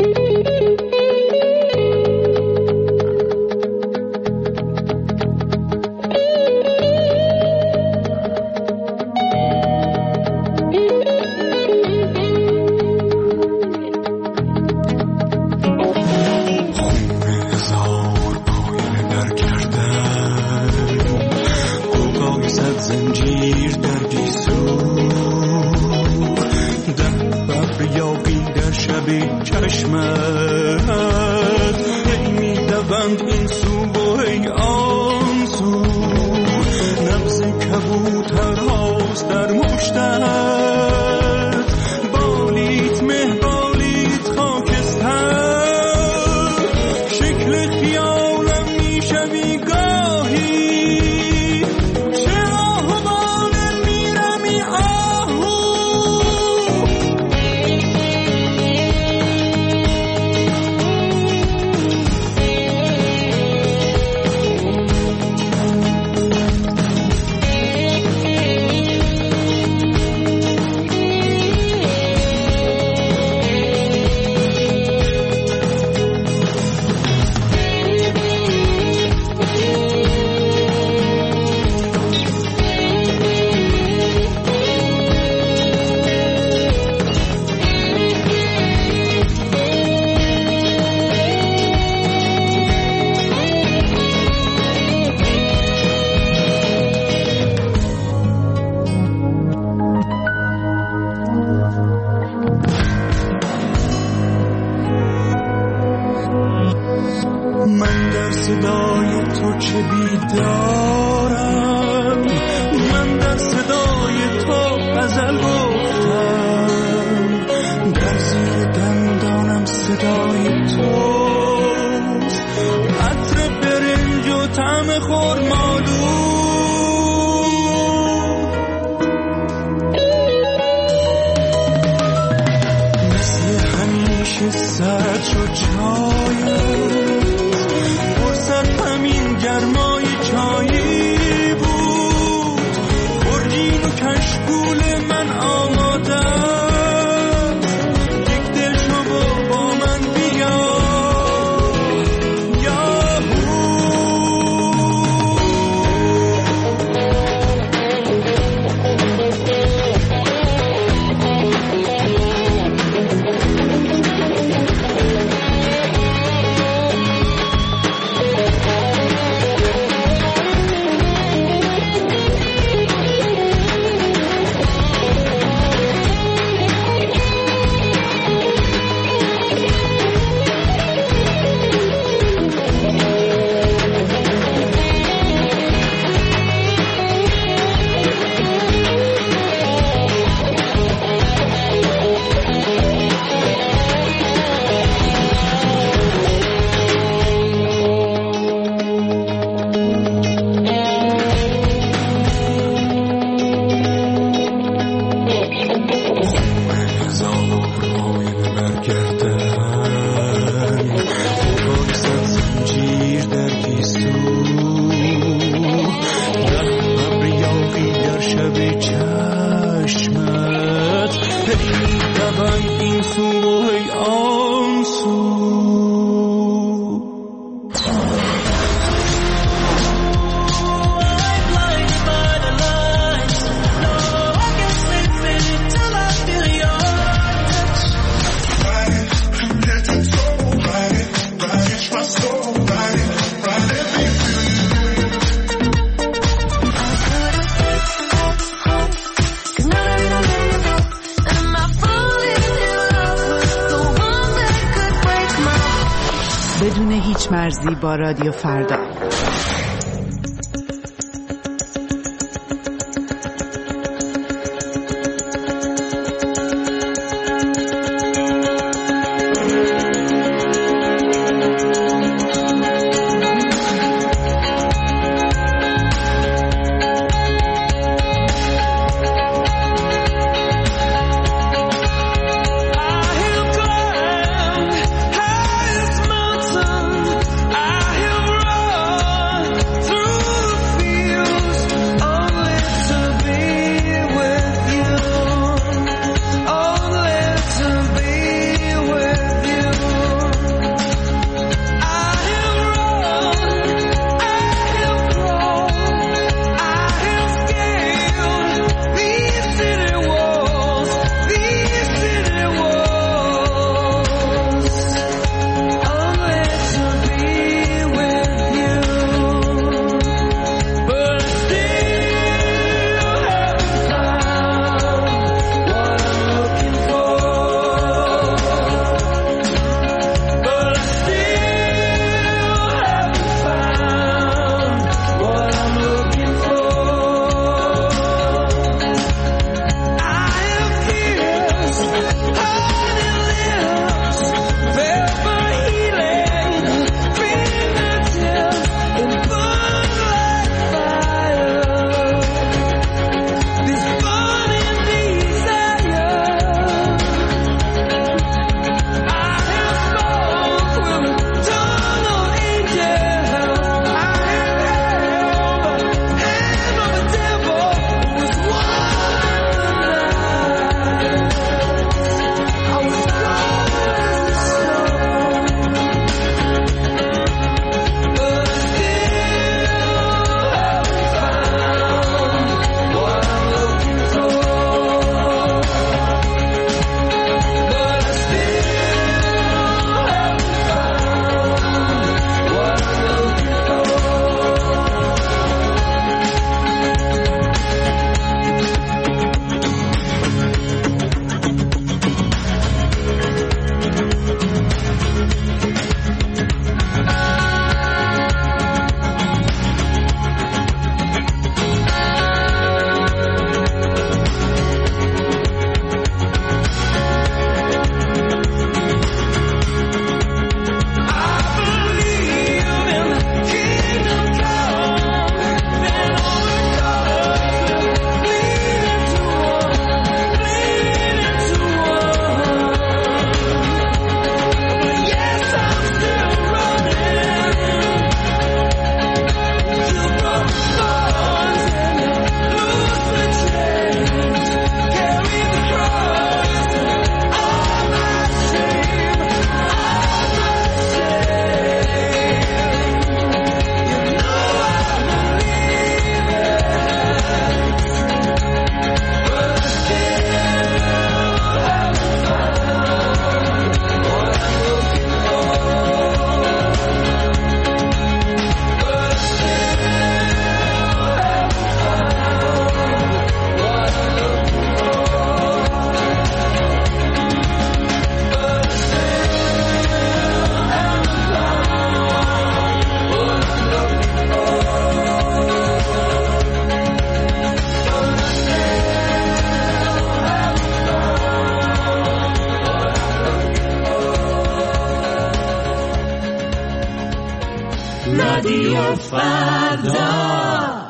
بدون هیچ مرزی با رادیو فردا. رادیو فردا.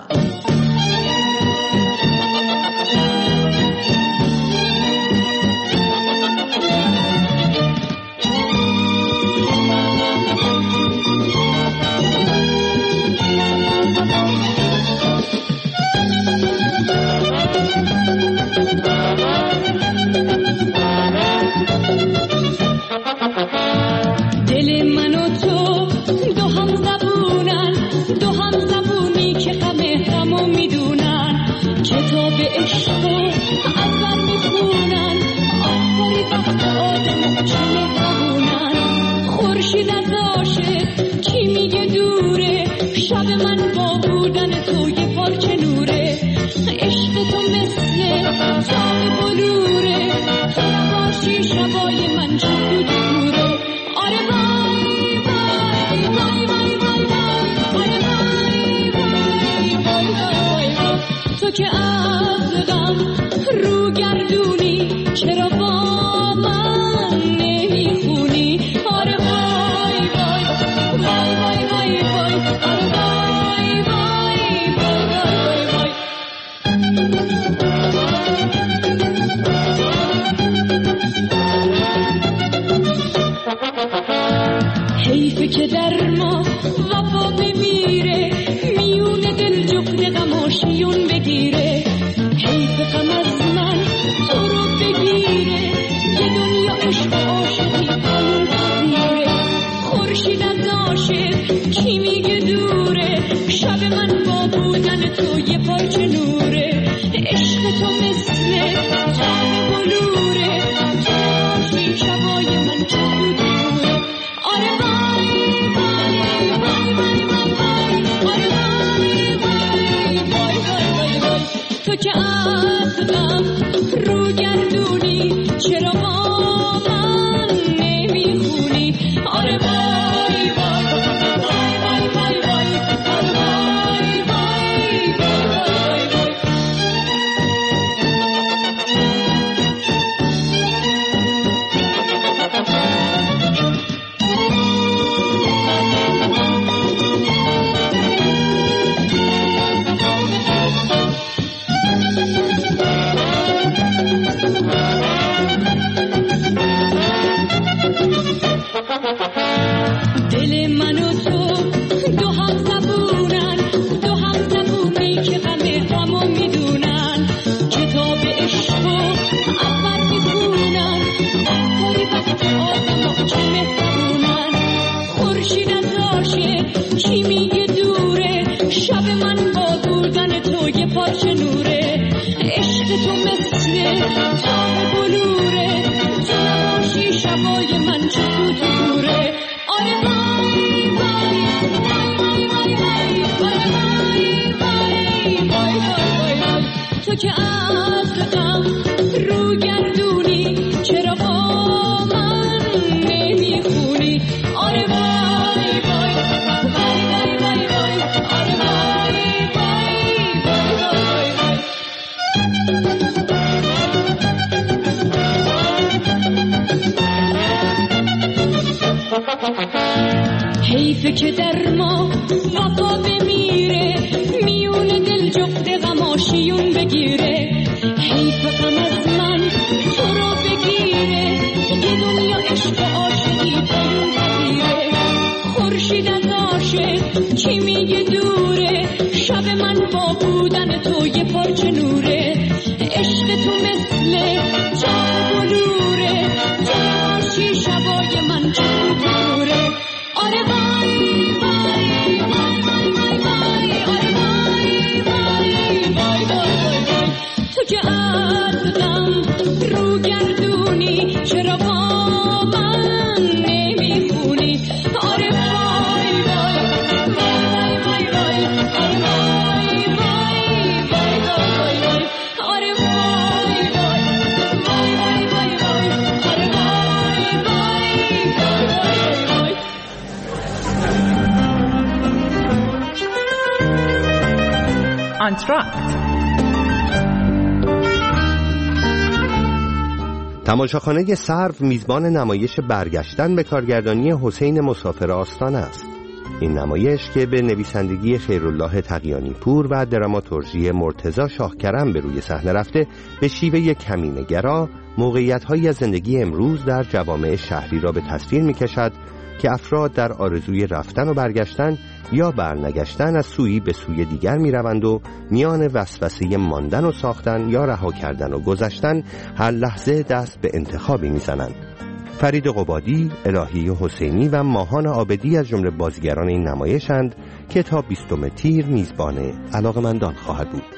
که در ما وفا بمیره، میون دل جغد غماشیون بگیره. حیف غم از من تو رو بگیره، یه دنیا عشق و عاشقی قانون پذیره. خورشید از عاشق کی میگه دوره، شب من با بودن تو یه پارچه نوره. عشق تو مثل تار بلوره، تو باشی شبای من چه دوره. آره تو که عقلم رو گردونی، چرا با من نمیخونی؟ آره وای وای وای وای وای وای وای وای وای وای. دل من و تو دو هم زبونن، دو هم زبونی که غمو میدونن. کتاب عشق و اول میخونن، اکتری وقت آدم چه مهربونن. خورشید از عاشق کی میگه دوره، شب من با بودن تو یه پارچه نوره. عشق تو مثل تار بلوره، تو نباشی شبای من چه دوره. آره وای وای وای وای وای وای وای وای وای. تو که عقلم رو گردونی، چرا با من نمیخونی؟ آره وای وای وای وای وای وای. آره وای وای وای وای وای. حیفه که در ما وفا بمیره، میون دل جغد غماشیون بگیره. حیف غم از من تو رو بگیره، یه دنیا عشق و عاشقی قانون پذیره. خورشید از عاشق کی میگه دوره، شب من با بودن تو یه پارچه نوره. عشق تو مثل تار بلوره، تو باشی شبای من چه دوره. آره وای وای وای وای وای وای. آره وای وای وای وای وای. تو که عقلم رو گردونی، چرا با من نمیخونی؟ آره وای وای وای وای وای. آره وای وای وای وای وای. آره وای وای وای وای وای وای. آره وای وای وای وای وای. آنتراکت تماشاخانه سرو میزبان نمایش برگشتن به کارگردانی حسین مسافر آستانه است. این نمایش که به نویسندگی خیرالله تقیانی پور و دراماتورژی مرتضی شاهکرم به روی صحنه رفته، به شیوه کمینه‌گرا موقعیت‌هایی از زندگی امروز در جوامع شهری را به تصویر می‌کشد که افراد در آرزوی رفتن و برگشتن یا برنگشتن از سویی به سوی دیگر می‌روند و میان وسوسه ماندن و ساختن یا رها کردن و گذشتن هر لحظه دست به انتخابی می‌زنند. فرید قبادی، الهی حسینی و ماهان عابدی از جمله بازیگران این نمایشند که تا 20 تیر میزبان علاقه‌مندان خواهد بود.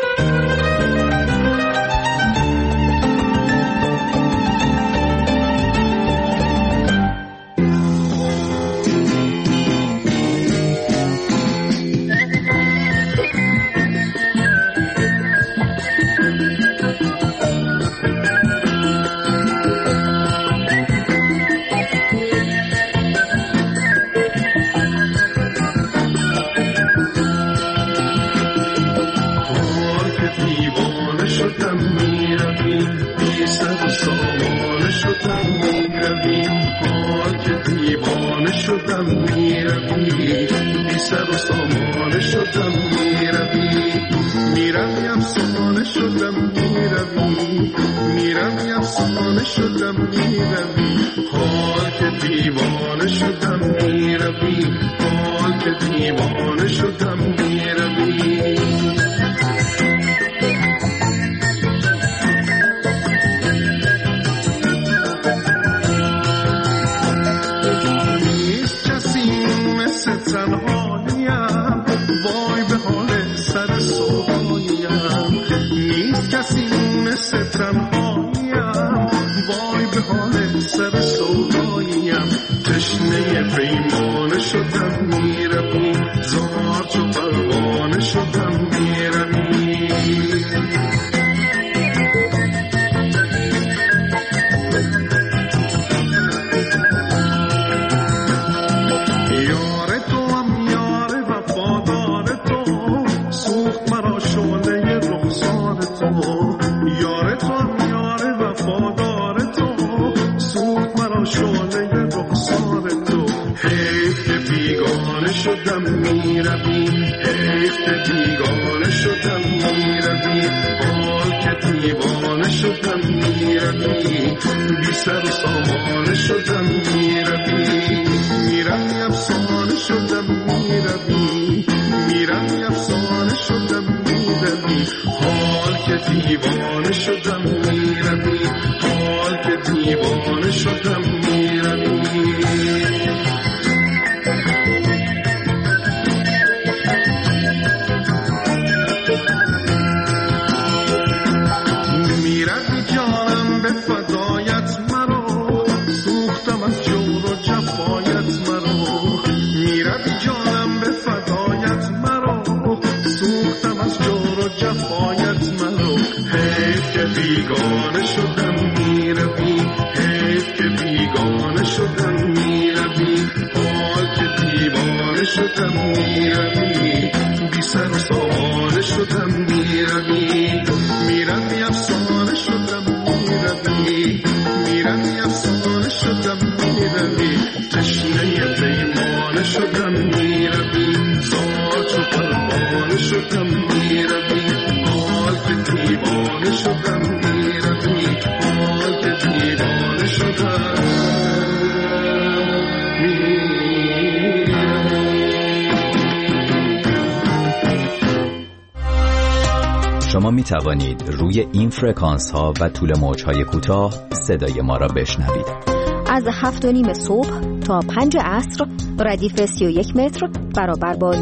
شما می توانید روی این فرکانس ها و طول موج های کوتاه صدای ما را بشنوید. از 7:30 صبح تا 5 عصر ردیف 31 متر برابر با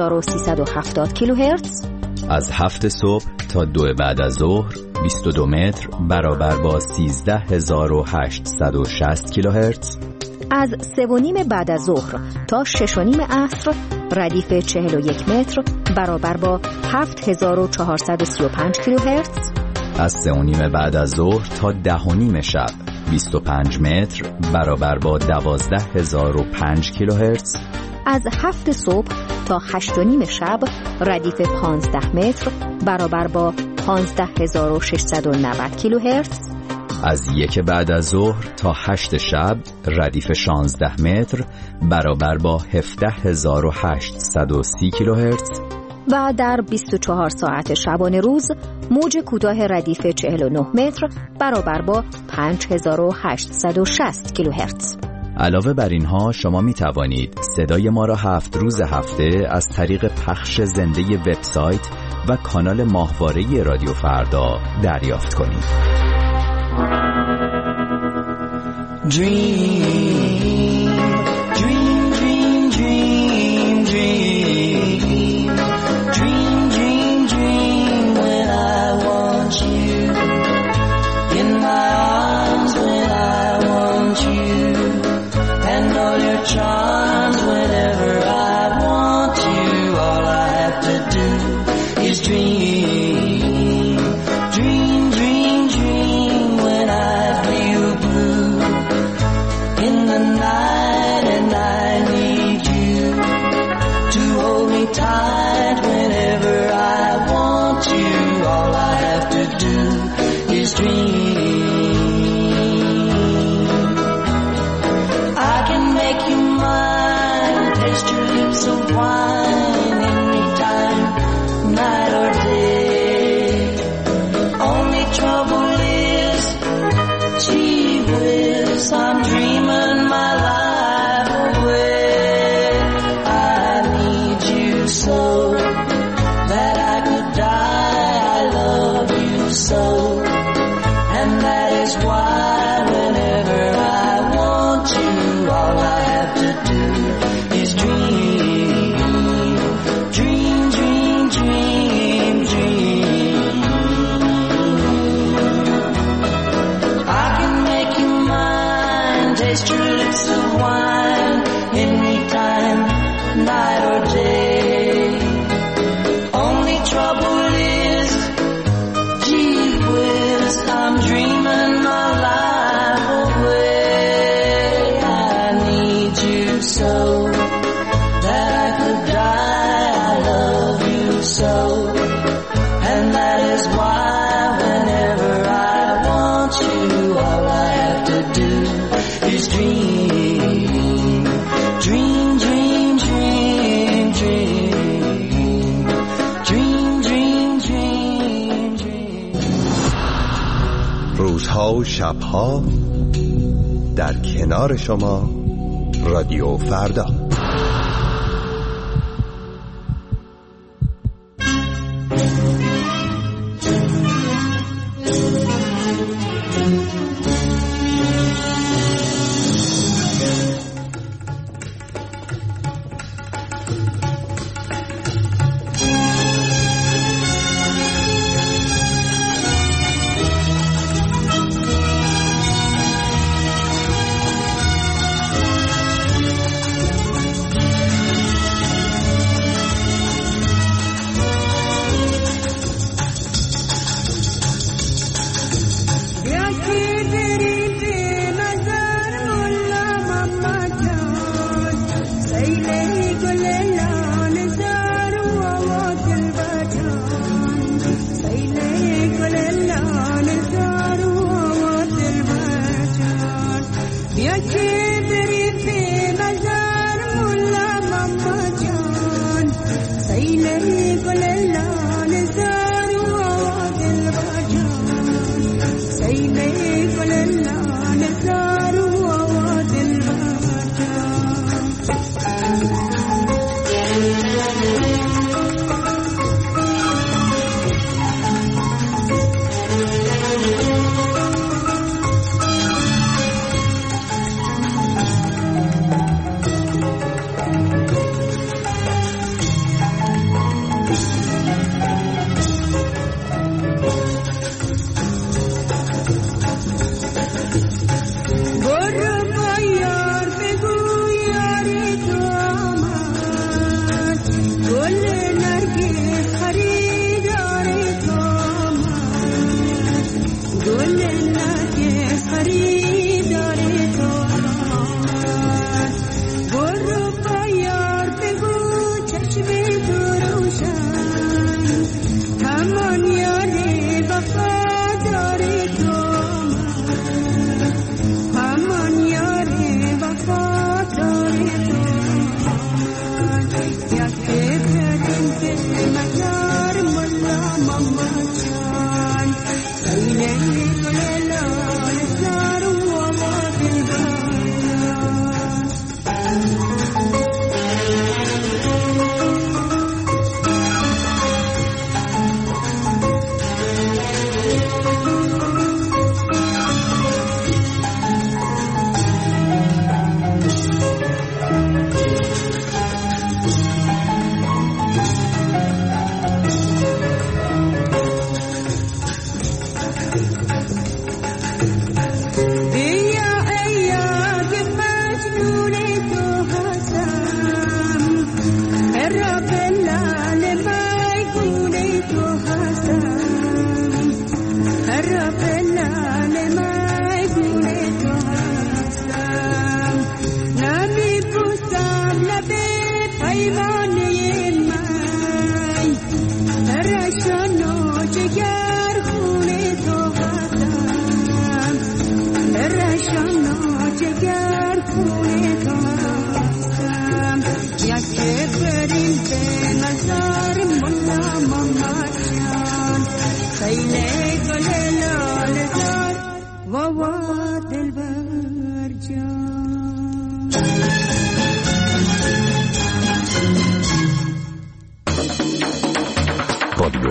9370 کیلوهرتز. از 7 صبح تا 2 بعد از ظهر 22 متر برابر با 13860 کیلوهرتز. از 3:30 بعد از ظهر تا 6:30 عصر ردیف 41 متر برابر با 7435 کیلوهرتز. از 3:30 بعد از ظهر تا 10:30 شب 25 متر برابر با 12005 کیلوهرتز. از 7 صبح تا 8:30 شب ردیف 15 متر برابر با 15690 کیلوهرتز. از 1 بعد از ظهر تا 8 شب ردیف 16 متر برابر با 17830 کیلوهرتز و در 24 ساعت شبانه روز موج کوتاه ردیف 49 متر برابر با 5860 کیلوهرتز. علاوه بر اینها شما می توانید صدای ما را 7 روز هفته از طریق پخش زنده وبسایت و کانال ماهواره رادیو فردا دریافت کنید. Charms whenever I want you, all I have to do is dream, dream, dream, dream when I feel blue in the night and I need you to hold me tight whenever I want you, all I have to do is dream. Of wine anytime, night or day. Only trouble is, gee whiz, I'm dreaming my life away. I need you so that I could die. I love you so, and that is why whenever I want you, all I have to do is dream. Taste your lips of wine anytime, night or day. Only trouble is, gee whiz, I'm dreaming my life away. I need you so that I could die. I love you so, and that is why whenever I want you, all I have to do is dream, dream, dream, dream, dream, dream, dream, dream, dream. روزها و شبها در کنار شما رادیو فردا.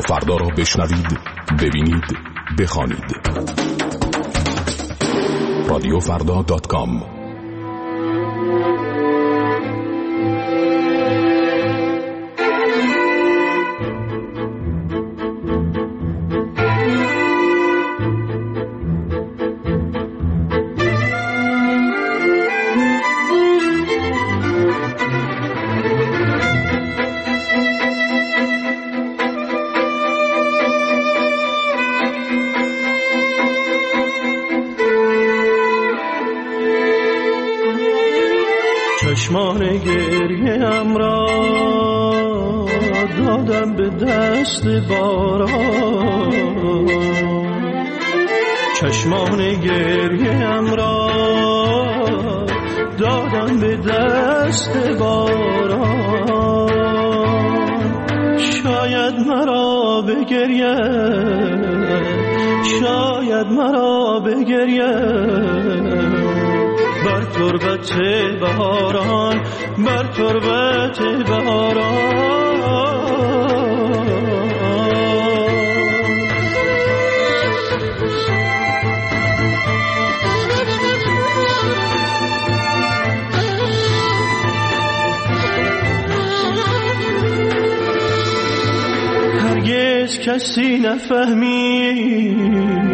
فردا را بشنوید، ببینید، بخوانید. رادیوفردا.com. چشمان گریه‌ام را دادم به دست باران، چشمان گریه‌ام را دادم به دست باران. شاید مرا بگرید، شاید مرا بگرید بر تربت بهاران، بر تربت بهاران. هرگز کسی نفهمید،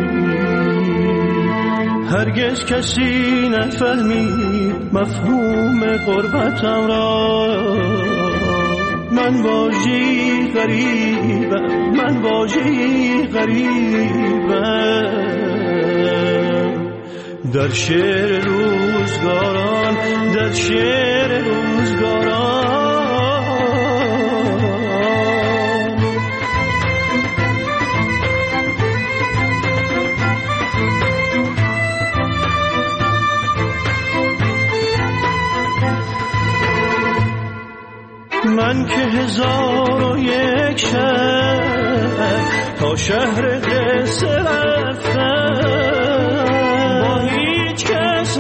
هرگز کسی نفهمید مفهوم غربتم را. من واژه‌ای غریبم، من واژه‌ای غریبم در شعر روزگاران، در شعر روزگاران. من که 1001 شهر تا شهر قصه رفتم، با هیچ کس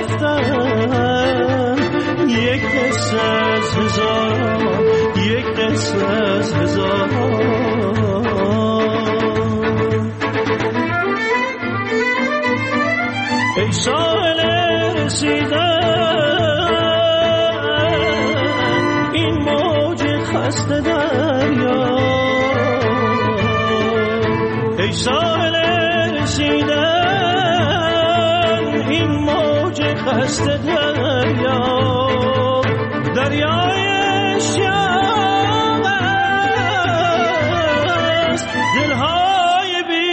نگفتم یک قصه از هزاران، یک قصه از هزاران. ای ساحل رسیدن خسته دریا، ای ساحل رسیدن این موج خسته دریا. دریای شام است دلهای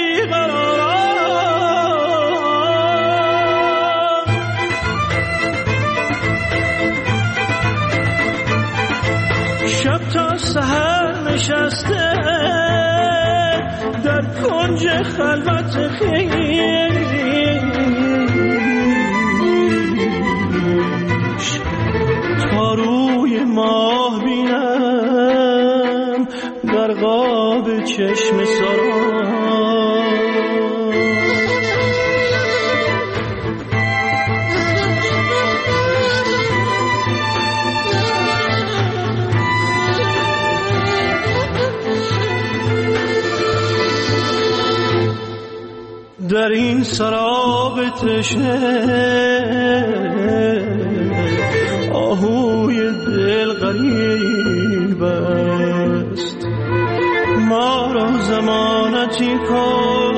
بیقراران. شب تا سحر نشسته در کنج خلوت خویش، تا روی ماه بینم در قاب چشم سران. در این سراب تشنه آهوی دل غریب است، ما را ضمانتی کن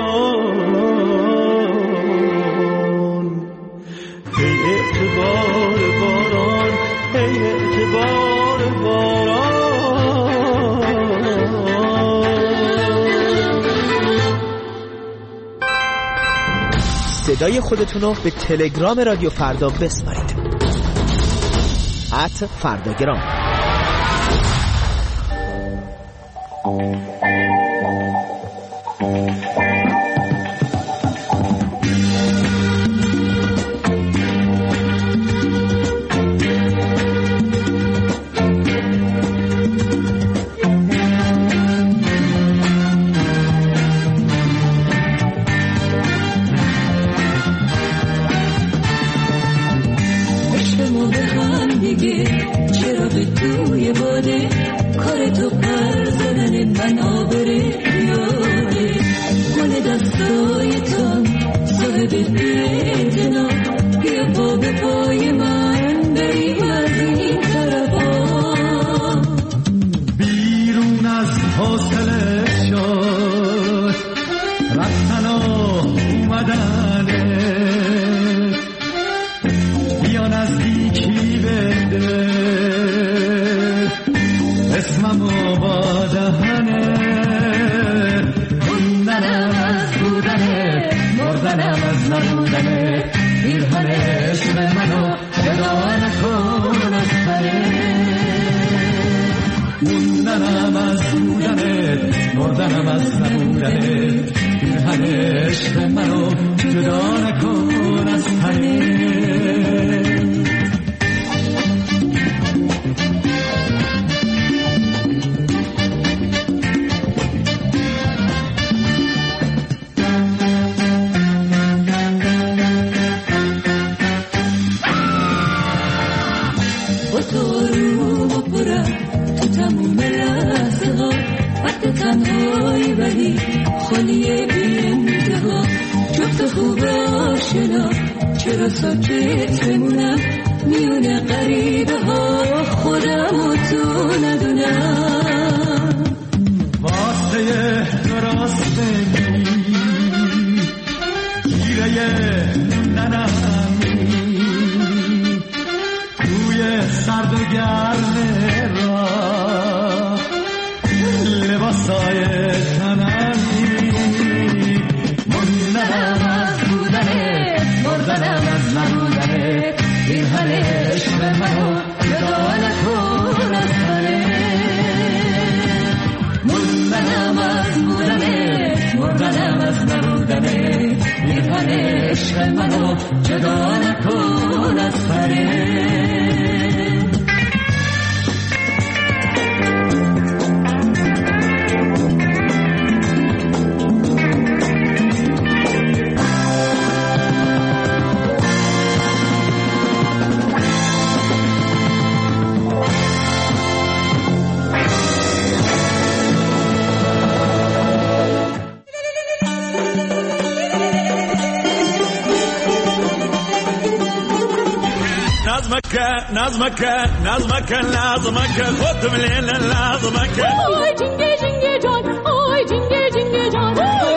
ای اعتبار باران، ای اعتبار باران. صدای خودتون رو به تلگرام رادیو فردا بسپارید. @فرداگرام. چرا به توی باده کار تو پر زدن منابره. مردنم از نبودنت، این همه عشق منو جدا نکن از تنت. چرا ساکت بمونم میونه غریبه ها، خودم و تو ندونم. واسه درستگی گیره ننمی، توی سرد و گرم راه لباسای تنمی، موندنم از بودنت، مردنم از نبودنت، این همه عشق منو جدا نکن از تنت. موندنم از بودنت، مردنم از نبودنت، این همه عشق منو جدا نکن از تنت. نظمك خد من لازمك. آی جنگه جنگه جان، آی جنگه جنگه جان،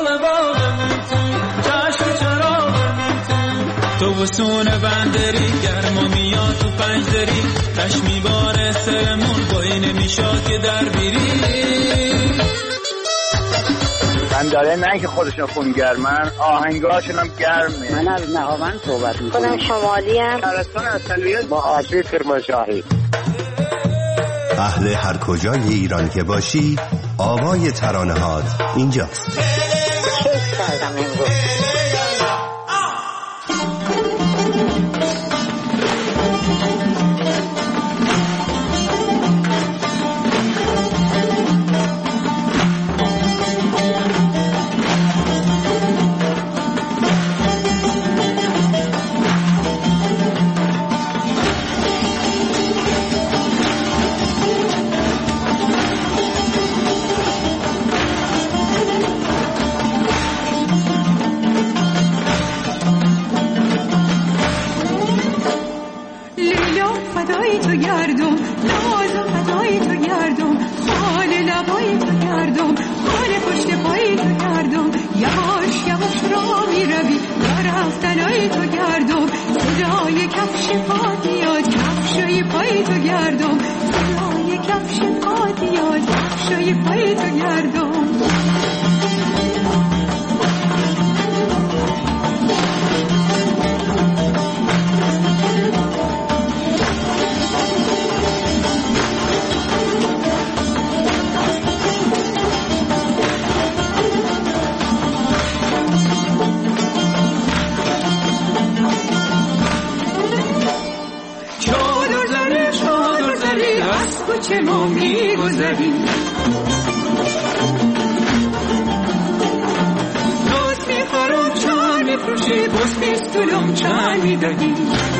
جشن چراغ تو وسون بندری، گرما میاد تو پنجدری، تش میباره سرمون بایی نمیشاد که در بیری. من داره نه که خودشون خونگرمن، آهنگاشون هم گرمه. من از نهاوند صحبت میکنم. خودم شمالی هم. شهرستان اصلیت با آشوی کرمانشاهی. اهل هر کجای ایران که باشی، آوای ترانه‌هات اینجاست. کیف کردم امروز. چه ما میگذریم دوست میخورم چند میفروشی بس بیستولم چند میدهی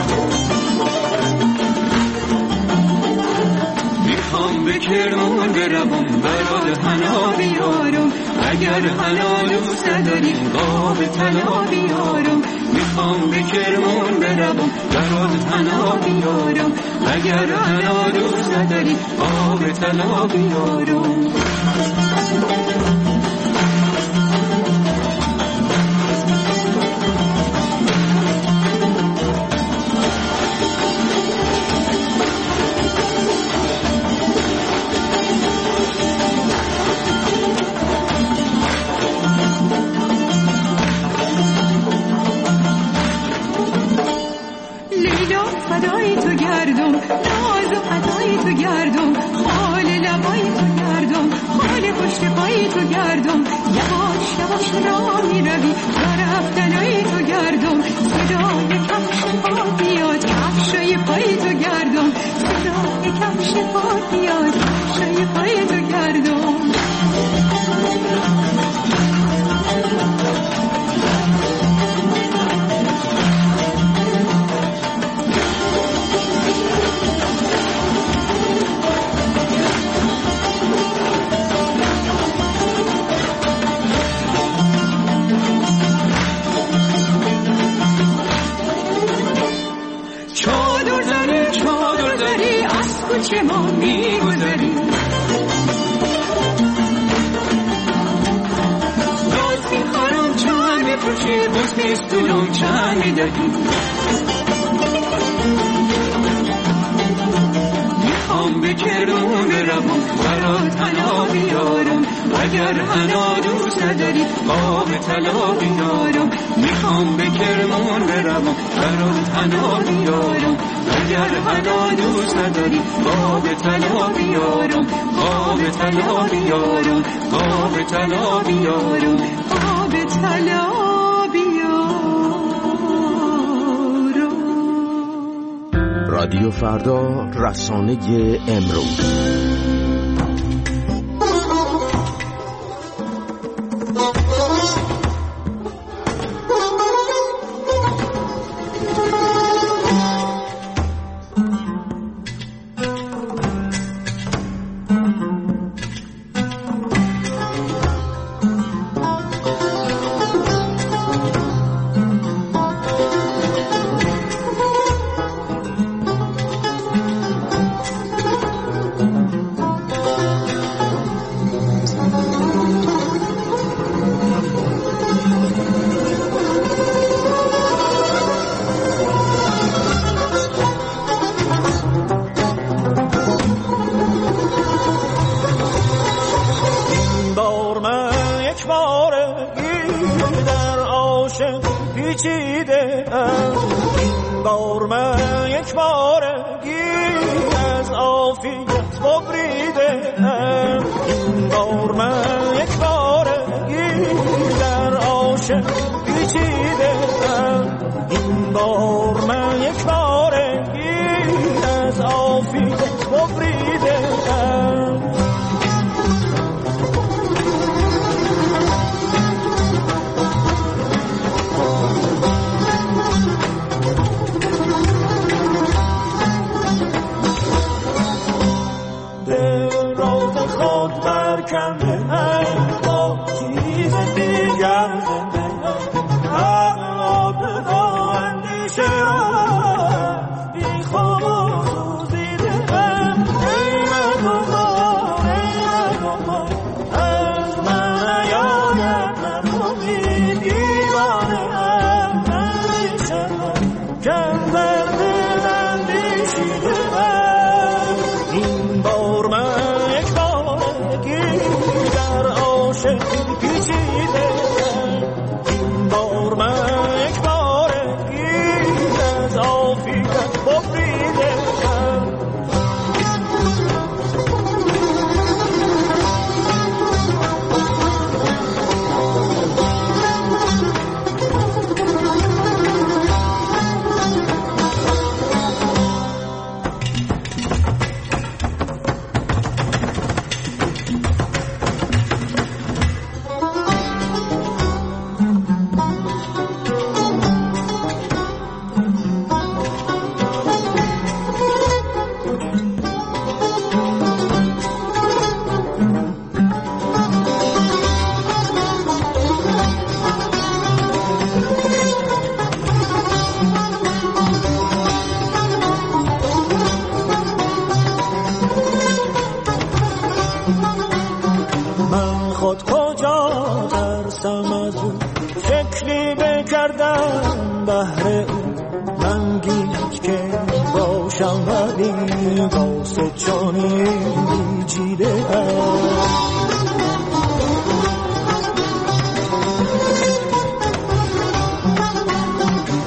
میخوام به کرمان بروم برای حنا بیارم اگر حنا دوست نداری آب طلا بیارم میخوام به کرمان بروم برای حنا بیارم اگر حنا دوست نداری آب طلا بیارم پای تو گردم، یواش یواش راه میروی، رفتنای تو گردم، صدای کفش پا بیاد، کفشای پای تو گردم، صدای کفش پا بیاد، کفشای پای تو گردم. چادر داری از کوچه ما میگذری، راست میخوارم چند بفروشی، بس میستونم چند میدهی، میخوام به کرمون بروم برات حنا بیارم، اگر حنا دوست نداری قاب طلا بیارم، میخوام به کرمون بروم برات حنا بیارم، اگر حنا دوست نداری قاب طلا بیارم، قاب طلا بیارم، قاب طلا بیارم، قاب طلا بیارم. رادیو فردا، رسانه امروز.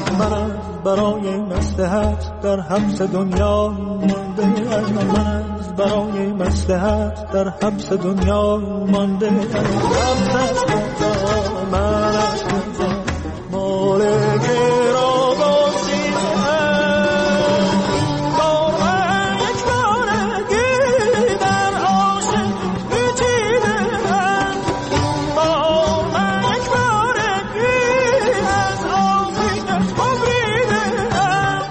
برای مصلحت در حبس دنیا مانده، من از از برای مصلحت در حبس دنیا مانده من از کجا مالک را بازیدم بار یک بارگی در عاشق پیچیدم بار یک بارگی از آتش ببریدم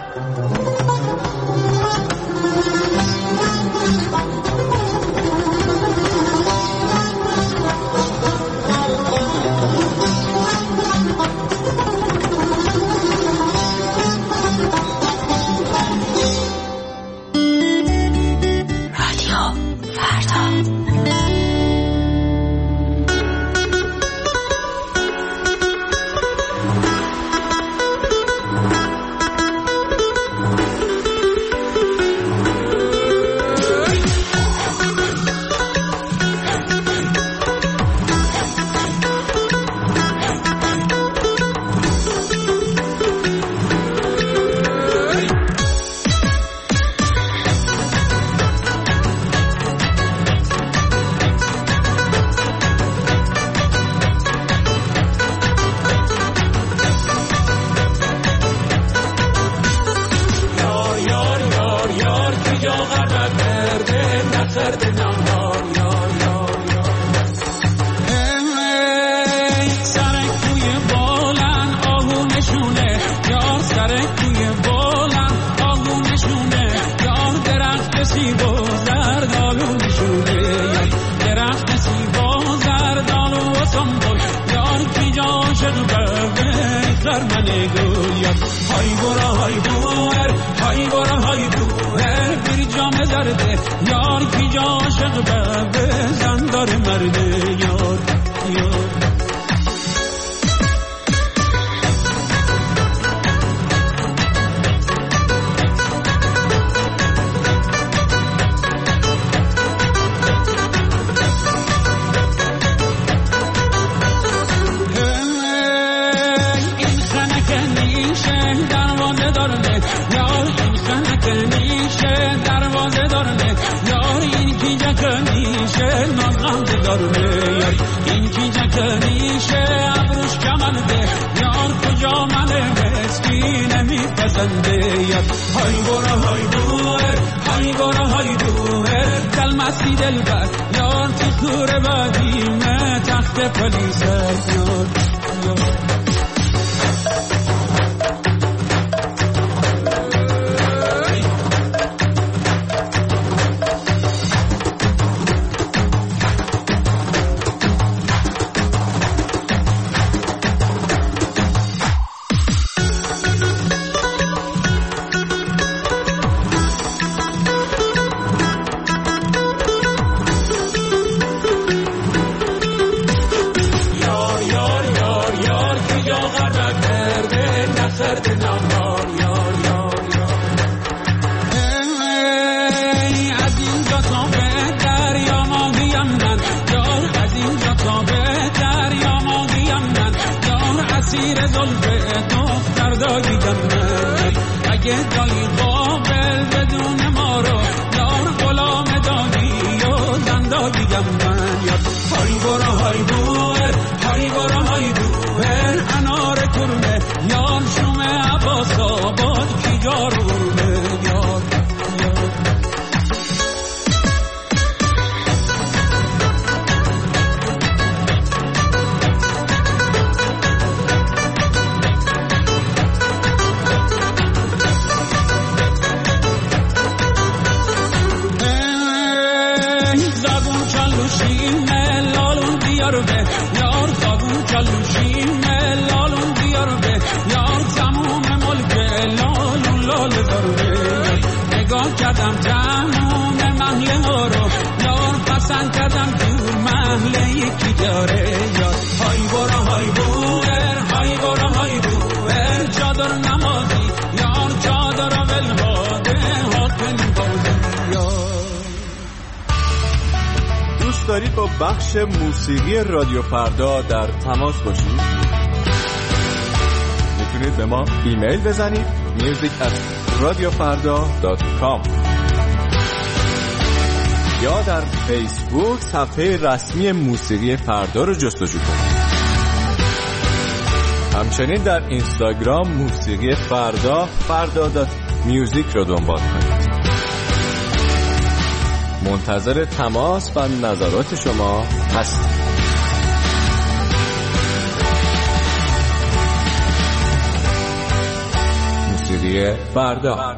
دارید با بخش موسیقی رادیو فردا در تماس باشید؟ میتونید به ما ایمیل بزنید music@radiofarda.com. یا در فیسبوک صفحه رسمی موسیقی فردا رو جستجو کنید. همچنین در اینستاگرام موسیقی فردا.میوزیک رو دنبال کنید. منتظر تماس و نظرات شما هستیم. موسیقی فردا.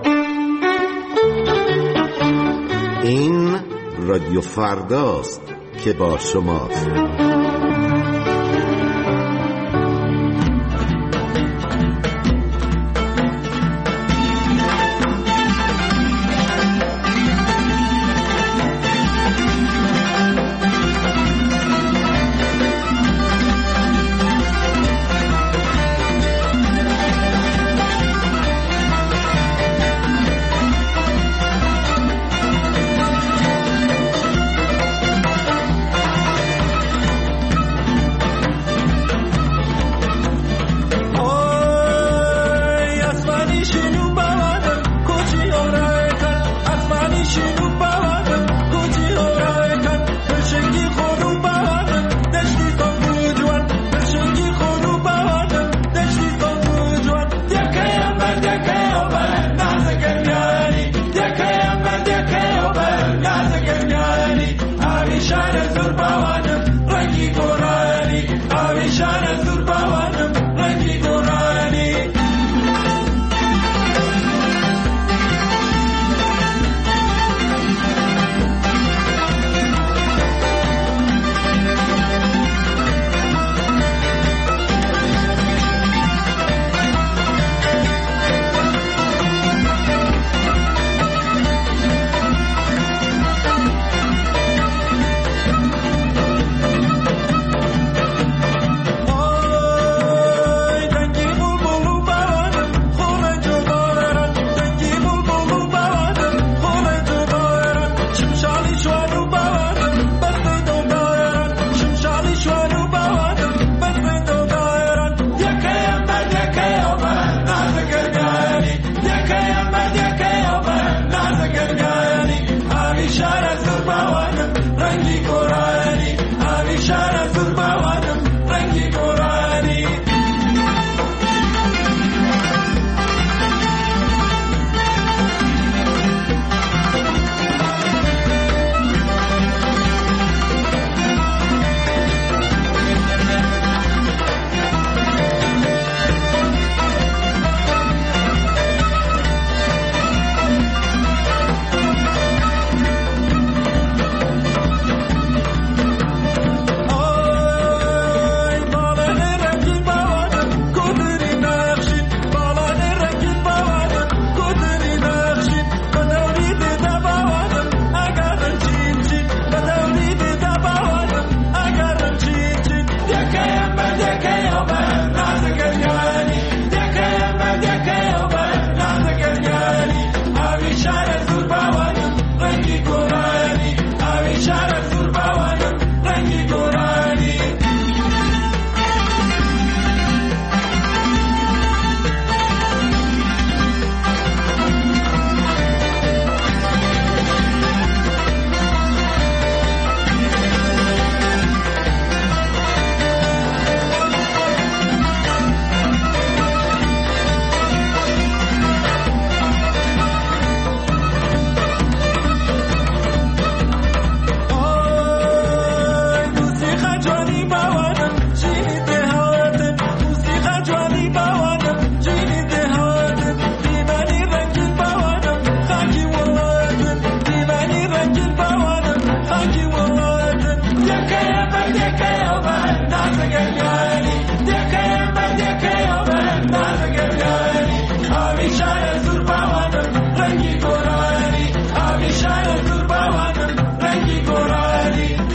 رادیو فرداست. که با شماست.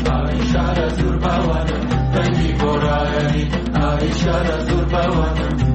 Shara Durbawana